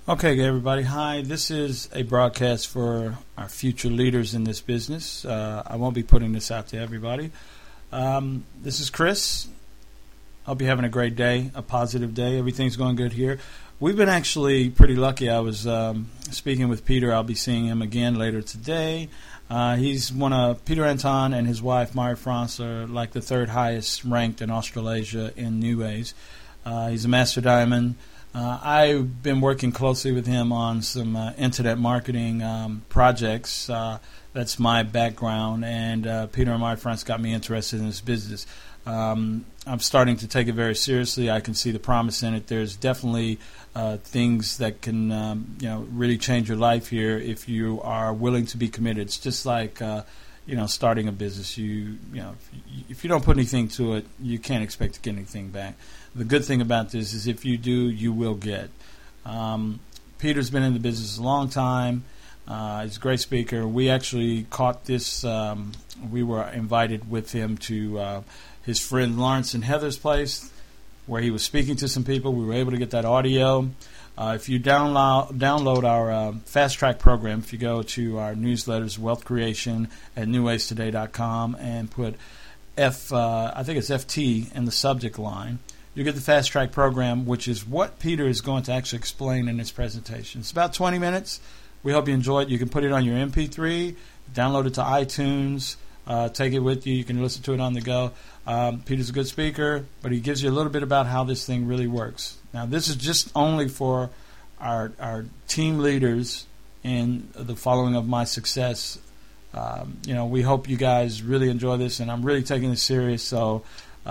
Okay, everybody. Hi, this is a broadcast for our future leaders in this business. I won't be putting this out to everybody. This is Chris. Hope you're having a great day, a positive day. Everything's going good here. We've been actually pretty lucky. I was speaking with Peter. I'll be seeing him again later today. He's Peter Anton and his wife, Marie-France, are like the third highest ranked in Australasia in New Ways. He's a master diamond. I've been working closely with him on some internet marketing projects. That's my background, and Peter and Marie-France got me interested in this business. I'm starting to take it very seriously. I can see the promise in it. There's definitely things that can really change your life here if you are willing to be committed. It's just like starting a business. If you don't put anything to it, you can't expect to get anything back. The good thing about this is if you do, you will get. Peter's been in the business a long time. He's a great speaker. We actually caught this. We were invited with him to his friend Lawrence and Heather's place where he was speaking to some people. We were able to get that audio. If you download our Fast Track program, if you go to our newsletters, Wealth Creation at newwaystoday.com and put I think it's FT in the subject line, you get the Fast Track program, which is what Peter is going to actually explain in his presentation. It's about 20 minutes. We hope you enjoy it. You can put it on your MP3, download it to iTunes, take it with you. You can listen to it on the go. Peter's a good speaker, but he gives you a little bit about how this thing really works. Now, this is just only for our team leaders in the following of my success. We hope you guys really enjoy this, and I'm really taking this serious. So,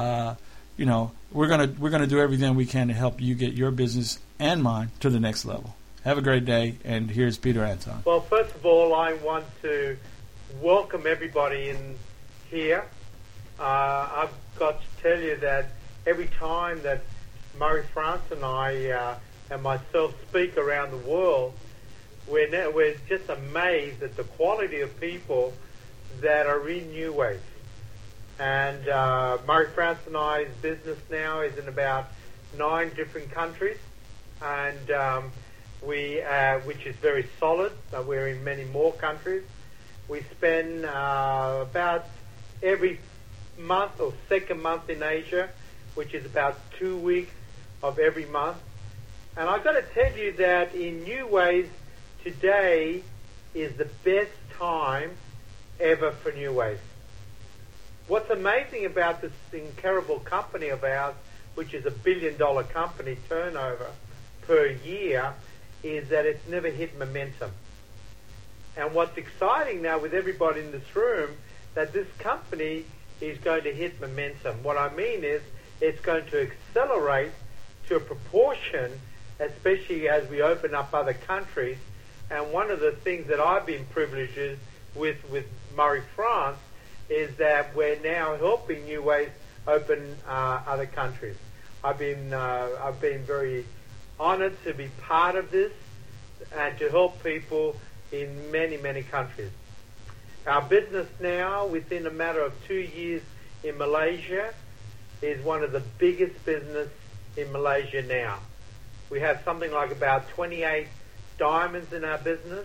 we're gonna do everything we can to help you get your business and mine to the next level. Have a great day, and here's Peter Anton. Well, first of all, I want to welcome everybody in here. I've got to tell you that every time that Marie-France and I and myself speak around the world, we're just amazed at the quality of people that are in New Ways. And Marie-France and I's business now is in about 9 different countries, and which is very solid. We're in many more countries. We spend about every month or second month in Asia, which is about 2 weeks of every month. And I've got to tell you that in New Ways, today is the best time ever for New Ways. What's amazing about this incredible company of ours, which is $1 billion company turnover per year, is that it's never hit momentum. And what's exciting now with everybody in this room, that this company is going to hit momentum. What I mean is it's going to accelerate to a proportion, especially as we open up other countries. And one of the things that I've been privileged with Marie-France is that we're now helping New Ways open other countries. I've been very honored to be part of this and to help people in many, many countries. Our business now, within a matter of 2 years in Malaysia, is one of the biggest business in Malaysia now. We have something like about 28 diamonds in our business,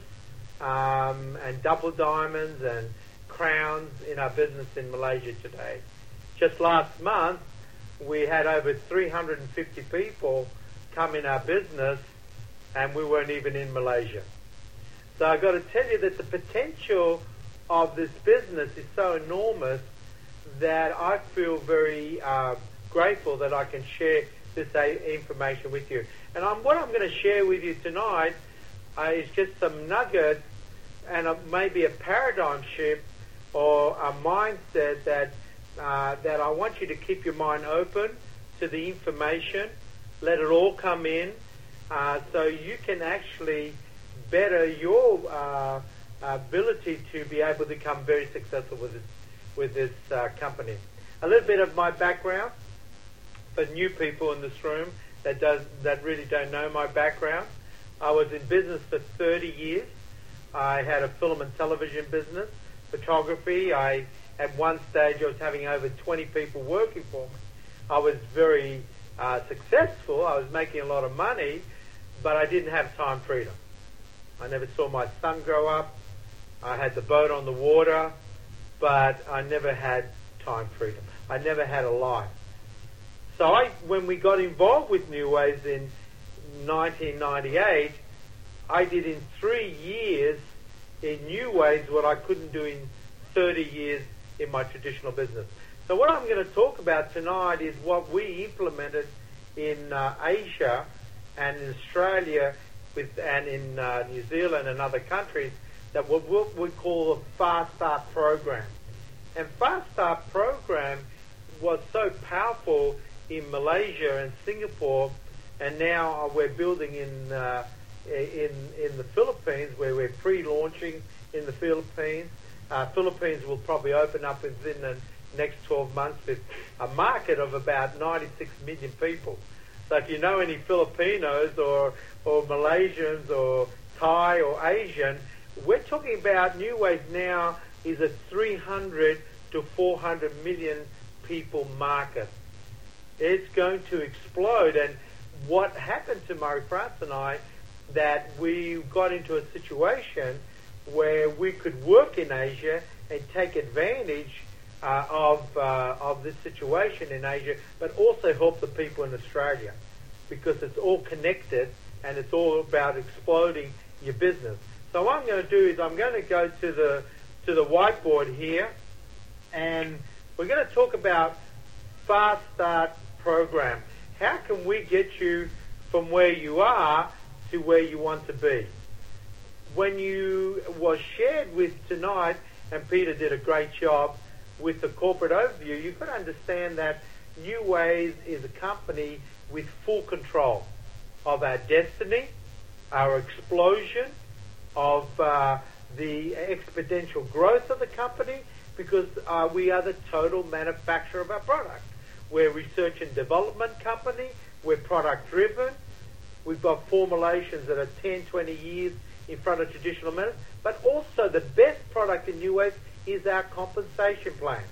and double diamonds and crowns in our business in Malaysia today. Just last month, we had over 350 people come in our business, and we weren't even in Malaysia. So I've got to tell you that the potential of this business is so enormous that I feel very grateful that I can share this information with you. And what I'm going to share with you tonight is just some nuggets and maybe a paradigm shift or a mindset that I want you to keep your mind open to the information, let it all come in, so you can actually better your ability to be able to become very successful with this company. A little bit of my background for new people in this room that really don't know my background. I was in business for 30 years. I had a film and television business, photography. At one stage, I was having over 20 people working for me. I was very successful. I was making a lot of money, but I didn't have time freedom. I never saw my son grow up. I had the boat on the water, but I never had time freedom. I never had a life. So when we got involved with New Ways in 1998, I did in 3 years in New Ways what I couldn't do in 30 years in my traditional business. So what I'm going to talk about tonight is what we implemented in Asia and in Australia and in New Zealand and other countries, that what we call a Fast Start program. And Fast Start program was so powerful in Malaysia and Singapore, and now we're building in the Philippines, where we're pre-launching in the Philippines. Philippines will probably open up within the next 12 months with a market of about 96 million people. So if you know any Filipinos or Malaysians or Thai or Asian, we're talking about New Ways now is a 300 to 400 million people market. It's going to explode. And what happened to Murray France and I, that we got into a situation where we could work in Asia and take advantage of this situation in Asia, but also help the people in Australia, because it's all connected and it's all about exploding your business. So what I'm going to do is I'm going to go to the whiteboard here, and we're going to talk about Fast Start program. How can we get you from where you are to where you want to be? When you was shared with tonight, and Peter did a great job with the corporate overview, you could understand that New Ways is a company with full control of our destiny, our explosion, of the exponential growth of the company, because we are the total manufacturer of our product. We're a research and development company. We're product driven. We've got formulations that are 10, 20 years in front of traditional medicine. But also the best product in New Ways is our compensation plan.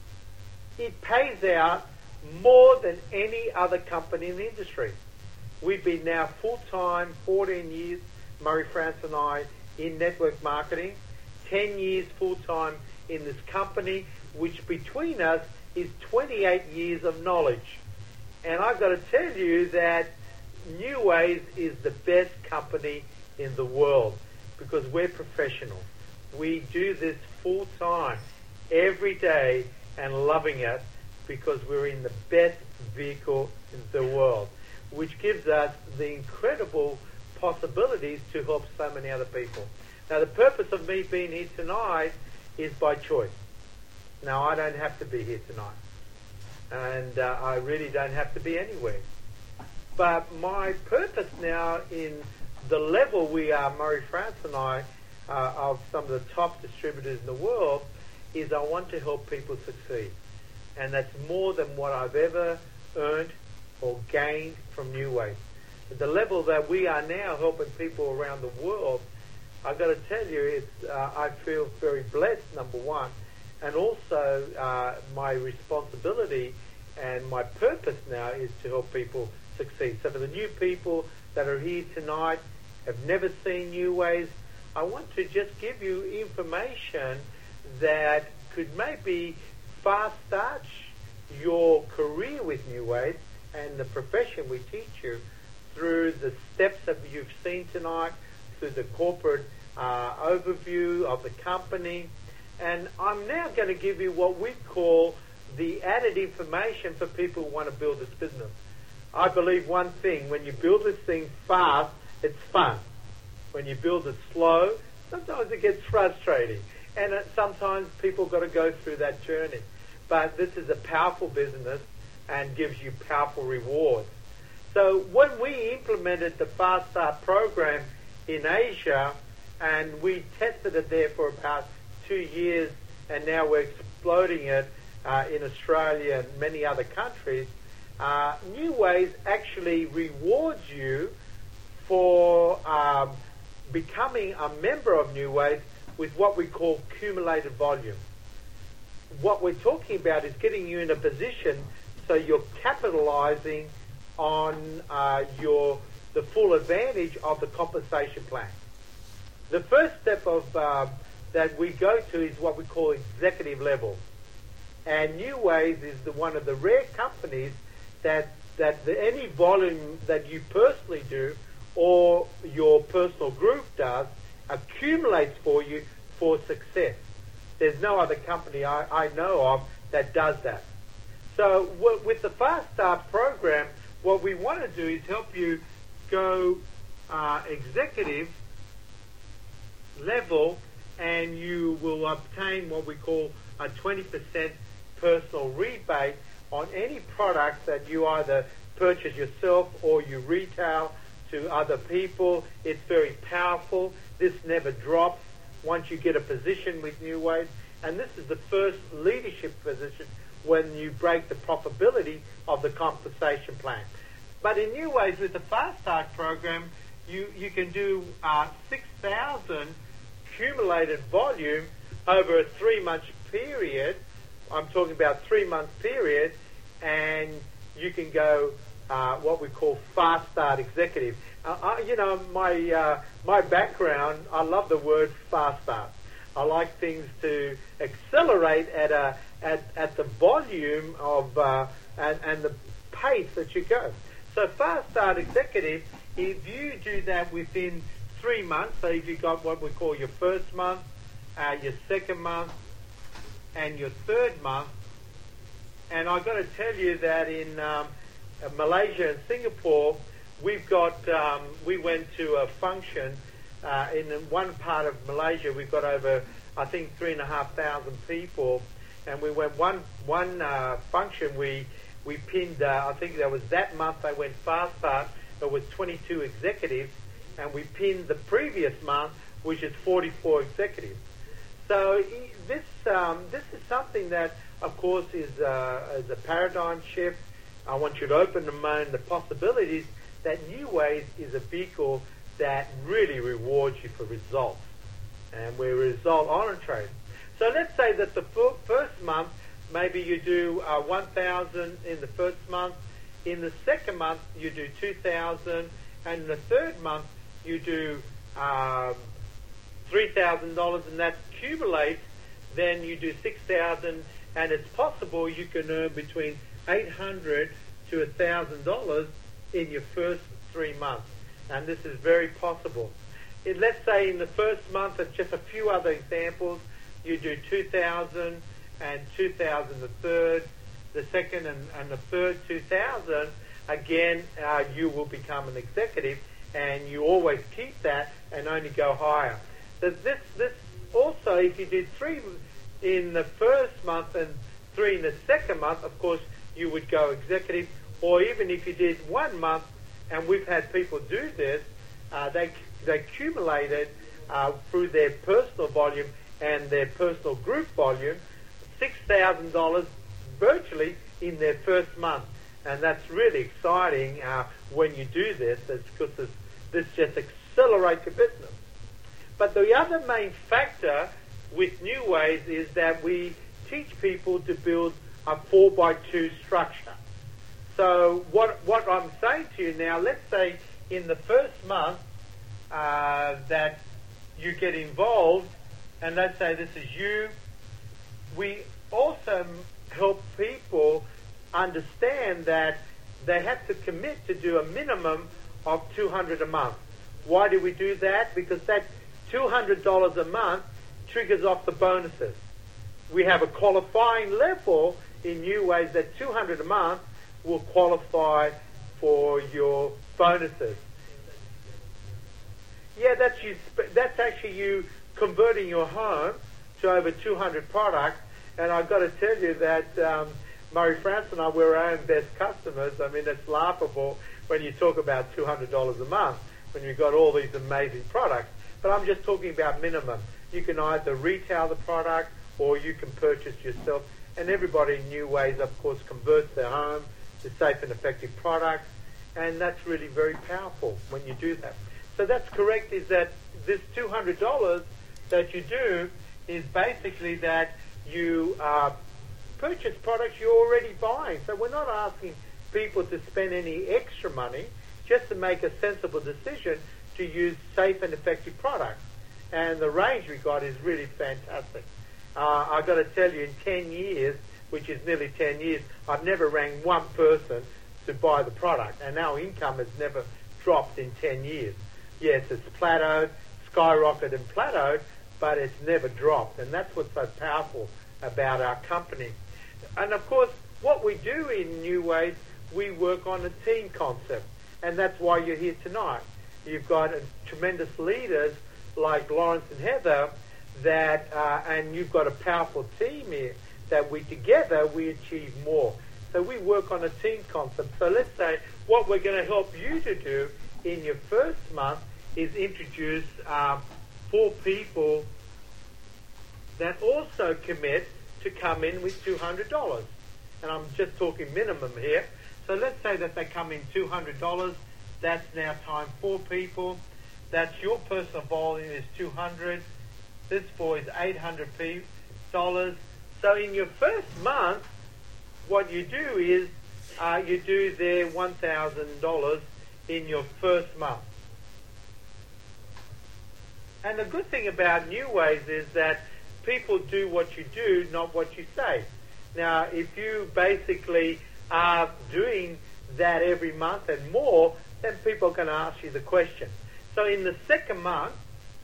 It pays out more than any other company in the industry. We've been now full-time, 14 years, Murray France and I, in network marketing, 10 years full-time in this company, which between us is 28 years of knowledge. And I've got to tell you that New Ways is the best company in the world, because we're professionals. We do this full-time, every day, and loving it, because we're in the best vehicle in the world, which gives us the incredible possibilities to help so many other people. Now, the purpose of me being here tonight is by choice. Now, I don't have to be here tonight, and I really don't have to be anywhere. But my purpose now, in the level we are, Murray France and I, of some of the top distributors in the world, is I want to help people succeed. And that's more than what I've ever earned or gained from New Ways. At the level that we are now helping people around the world, I've got to tell you, I feel very blessed, number one, and also my responsibility and my purpose now is to help people succeed. So for the new people that are here tonight, have never seen New Ways, I want to just give you information that could maybe fast start your career with New Ways and the profession we teach you through the steps that you've seen tonight, through the corporate overview of the company. And I'm now going to give you what we call the added information for people who want to build this business. I believe one thing: when you build this thing fast, it's fun. When you build it slow, sometimes it gets frustrating. And sometimes people got to go through that journey. But this is a powerful business and gives you powerful rewards. So when we implemented the Fast Start program in Asia, and we tested it there for about 2 years, and now we're exploding it in Australia and many other countries, New Ways actually rewards you for becoming a member of New Ways with what we call cumulative volume. What we're talking about is getting you in a position so you're capitalizing on your the full advantage of the compensation plan. The first step of that we go to is what we call executive level. And New Ways is one of the rare companies that any volume that you personally do or your personal group does accumulates for you for success. There's no other company I know of that does that. So with the Fast Start program, what we want to do is help you go executive level, and you will obtain what we call a 20% personal rebate on any product that you either purchase yourself or you retail to other people. It's very powerful. This never drops once you get a position with New Ways. And this is the first leadership position when you break the profitability of the compensation plan. But in New Ways, with the Fast Start program, you can do 6,000 accumulated volume over a 3-month period. I'm talking about 3-month period, and you can go what we call Fast Start Executive. My background, I love the word Fast Start. I like things to accelerate at the volume of and the pace that you go. So Fast Start Executive, if you do that within 3 months, so if you've got what we call your first month, your second month, and your third month, and I've got to tell you that in Malaysia and Singapore, we went to a function in one part of Malaysia. We've got over, I think, 3,500 people, and we went one function. We pinned. I think that month they went Fast Start. There was 22 executives, and we pinned the previous month, which is 44 executives. So this is something that, of course, is a paradigm shift. I want you to open the mind, the possibilities that New Ways is a vehicle that really rewards you for results, and we're result-oriented. So let's say that the first month, maybe you do 1,000 in the first month. In the second month, you do 2,000, and in the third month, you do $3,000, and that accumulates. Then you do 6,000, and it's possible you can earn between $800 to $1,000 in your first 3 months, and this is very possible. Let's say in the first month, it's just a few other examples. You do 2,000 and 2,000 the third, the second and the third 2,000. Again, you will become an executive, and you always keep that and only go higher. This also, if you did 3 in the first month and 3 in the second month, of course, you would go executive. Or even if you did 1 month, and we've had people do this, they accumulated through their personal volume and their personal group volume $6,000 virtually in their first month. And that's really exciting when you do this, because this just accelerates your business. But the other main factor with New Ways is that we teach people to build a 4x2 structure. So what I'm saying to you now, let's say in the first month that you get involved, and let's say this is you, we also help people understand that they have to commit to do a minimum of $200 a month. Why do we do that? Because that $200 a month triggers off the bonuses. We have a qualifying level in New Ways that $200 a month will qualify for your bonuses. Yeah, that's actually you converting your home to over 200 products. And I've got to tell you that Murray France and I, we're our own best customers. I mean, it's laughable when you talk about $200 a month when you've got all these amazing products. But I'm just talking about minimum. You can either retail the product or you can purchase yourself. And everybody in New Ways, of course, converts their home to safe and effective products. And that's really very powerful when you do that. So that's correct, is that this $200 that you do is basically that you purchase products you're already buying. So we're not asking people to spend any extra money, just to make a sensible decision to use safe and effective products. And the range we got is really fantastic. I've got to tell you, in 10 years, which is nearly 10 years, I've never rang one person to buy the product, and our income has never dropped in 10 years. Yes, it's plateaued, skyrocketed and plateaued, but it's never dropped, and that's what's so powerful about our company. And of course, what we do in New Ways, we work on a team concept, and that's why you're here tonight. You've got tremendous leaders like Lawrence and Heather, and you've got a powerful team here that together we achieve more. So we work on a team concept. So let's say what we're going to help you to do in your first month is introduce 4 people that also commit to come in with $200. And I'm just talking minimum here. So let's say that they come in $200. That's now times 4 people. That's your personal volume is $200. This for is $800. So in your first month, what you do is you do their $1,000 in your first month. And the good thing about New Ways is that people do what you do, not what you say. Now, if you basically are doing that every month and more, then people are going to ask you the question. So in the second month,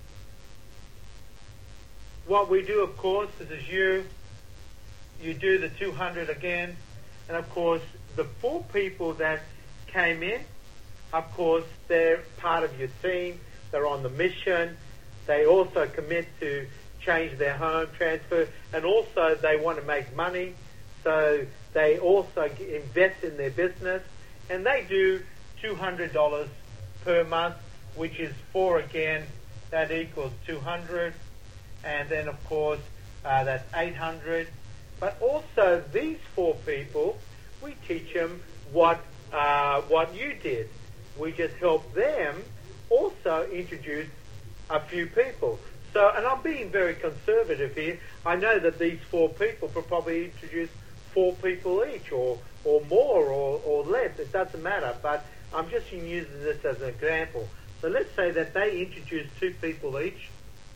what we do, of course, is you do the 200 again. And, of course, the 4 people that came in, of course, they're part of your team. They're on the mission. They also commit to change their home, transfer, and also they want to make money. So they also invest in their business. And they do $200 per month, which is 4 again. That equals 200. And then, of course, that's 800. But also, these 4 people, we teach them what you did. We just help them also introduce a few people. So, and I'm being very conservative here. I know that these 4 people will probably introduce 4 people each, or more, or less. It doesn't matter. But I'm just using this as an example. So let's say that they introduce 2 people each.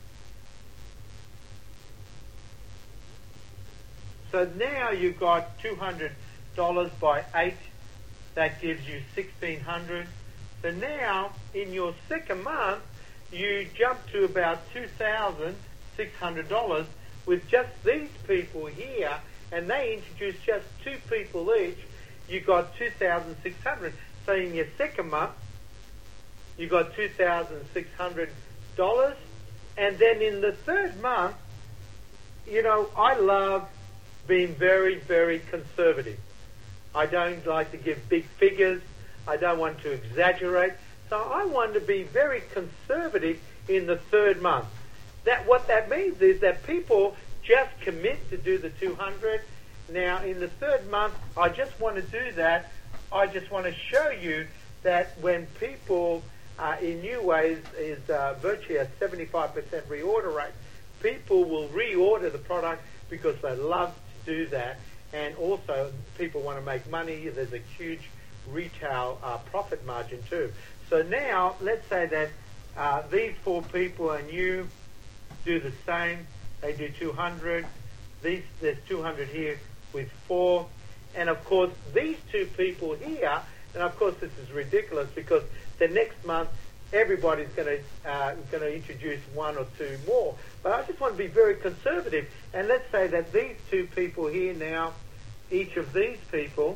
So now you've got $200 by 8. That gives you $1,600. So now, in your second month, you jump to about $2,600 with just these people here, and they introduce just 2 people each. You got $2,600. So in your second month, you got $2,600. And then in the third month, I love being very, very conservative. I don't like to give big figures. I don't want to exaggerate. So I want to be very conservative in the third month. What that means is that people just commit to do the 200. Now, in the third month, I just want to do that. I just want to show you that when people in New Ways is virtually a 75% reorder rate, people will reorder the product because they love do that, and also people want to make money. There's a huge retail profit margin too. So now let's say that these 4 people and you do the same. They do 200. There's 200 here with 4, and of course these 2 people here. And of course this is ridiculous because the next month everybody's going to introduce 1 or 2 more. But I just want to be very conservative. And let's say that these 2 people here now, each of these people,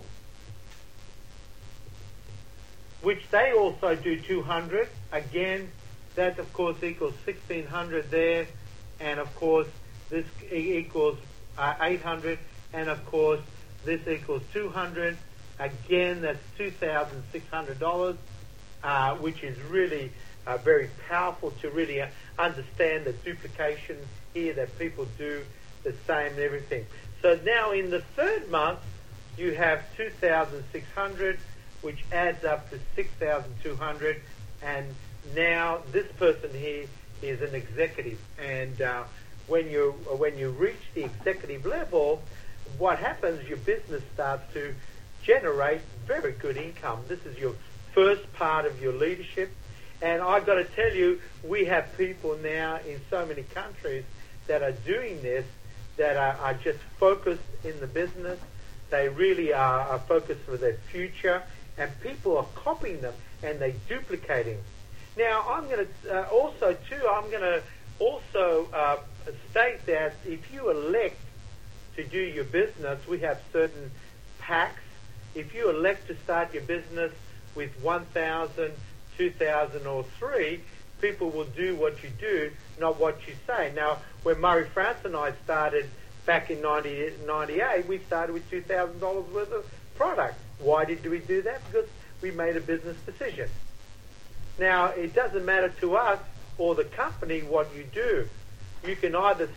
which they also do 200, again, that of course equals 1,600 there. And of course this equals 800. And of course this equals 200. Again, that's $2,600. Which is really very powerful to really understand the duplication here, that people do the same and everything. So now in the third month, you have 2,600, which adds up to 6,200, and now this person here is an executive. And when you reach the executive level, what happens? Your business starts to generate very good income. This is your first part of your leadership. And I've got to tell you, we have people now in so many countries that are doing this, that are just focused in the business. They really are focused for their future, and people are copying them and they're duplicating. Now, I'm going to also state that if you elect to do your business, we have certain packs. If you elect to start your business with 1,000, 2,000 or 3, people will do what you do, not what you say. Now, when Murray France and I started back in 1998, we started with $2,000 worth of product. Why did we do that? Because we made a business decision. Now, it doesn't matter to us or the company what you do. You can either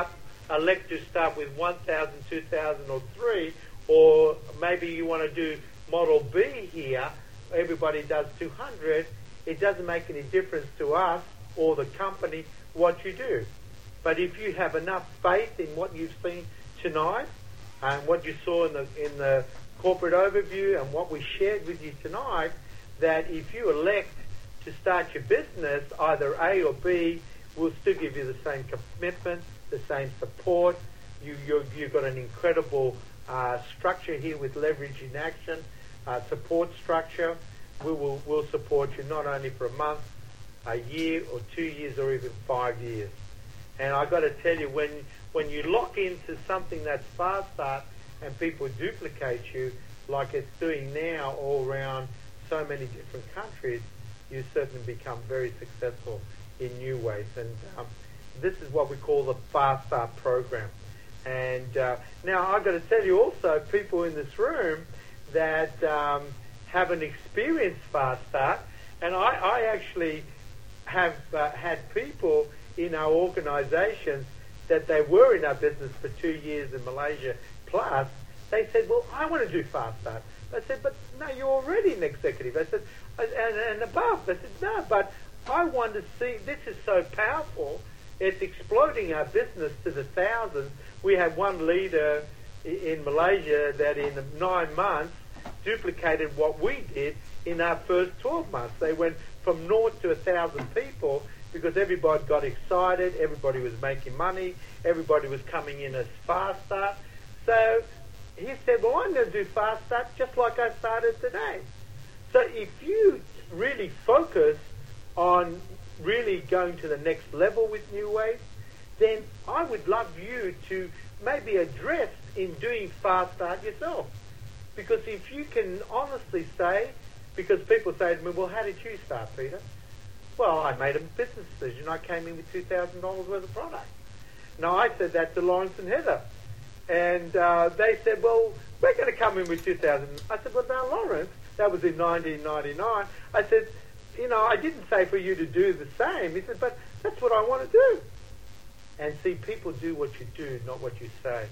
elect to start with 1,000, 2,000 or 3, or maybe you want to do Model B here. Everybody does 200. It doesn't make any difference to us or the company what you do. But if you have enough faith in what you've seen tonight and what you saw in the corporate overview and what we shared with you tonight, that if you elect to start your business, either A or B, we'll still give you the same commitment, the same support. You've got an incredible structure here with Leverage in Action, support structure. We'll support you not only for a month, a year or 2 years or even 5 years. And I've got to tell you, when you lock into something that's Fast Start and people duplicate you like it's doing now all around so many different countries, you certainly become very successful in new ways. And this is what we call the Fast Start program. And now I've got to tell you also, people in this room that haven't experienced Fast Start, and I actually have had people in our organizations that they were in our business for 2 years in Malaysia plus. They said, well, I want to do Fast Start. I said, but no, you're already an executive. I said, and above. I said, no, but I want to see, this is so powerful. It's exploding our business to the thousands. We have one leader in Malaysia that in 9 months duplicated what we did in our first 12 months. They went from 0 to 1,000 people because everybody got excited, everybody was making money, everybody was coming in as Fast Start. So he said, well, I'm going to do Fast Start just like I started today. So if you really focus on really going to the next level with New Ways, then I would love you to maybe address in doing Fast Start yourself. Because if you can honestly say, because people say to me, well, how did you start, Peter? Well, I made a business decision. I came in with $2,000 worth of product. Now, I said that to Lawrence and Heather. And they said, well, we're going to come in with $2,000. I said, well, now, Lawrence, that was in 1999. I said, you know, I didn't say for you to do the same. He said, but that's what I want to do. And see, people do what you do, not what you say.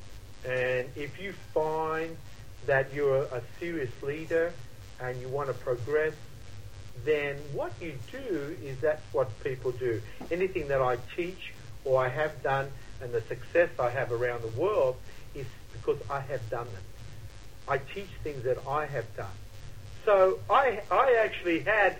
And if you find that you're a serious leader and you want to progress, then what you do is that's what people do. Anything that I teach or I have done and the success I have around the world is because I have done them. I teach things that I have done. So I actually had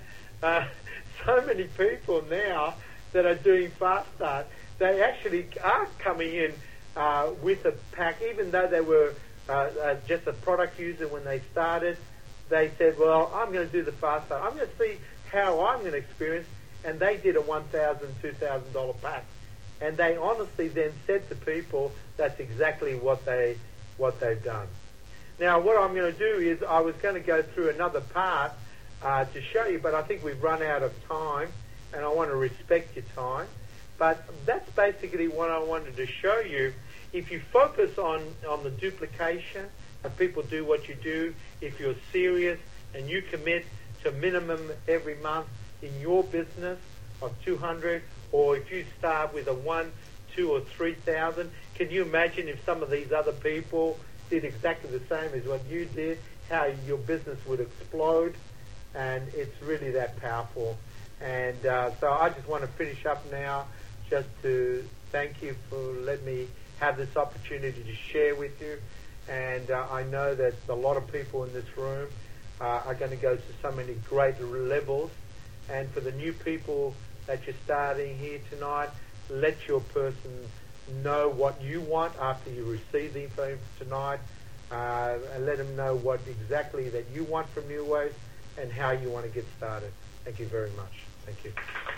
so many people now that are doing Fast Start. They actually are coming in with a pack, even though they were just a product user when they started. They said, well, I'm going to do the Fast Start. I'm going to see how I'm going to experience. And they did a $1,000, $2,000 pack. And they honestly then said to people, that's exactly what they've done. Now, what I'm going to do is I was going to go through another part to show you, but I think we've run out of time, and I want to respect your time. But that's basically what I wanted to show you. If you focus on the duplication and people do what you do, if you're serious and you commit to minimum every month in your business of 200, or if you start with a 1, 2, or 3,000, can you imagine if some of these other people did exactly the same as what you did, how your business would explode? And it's really that powerful. And so I just want to finish up now just to thank you for letting me have this opportunity to share with you. And I know that a lot of people in this room are going to go to so many great levels. And for the new people that you're starting here tonight, let your person know what you want after you receive the info tonight, and let them know what exactly that you want from New Ways and how you want to get started. Thank you very much. Thank you.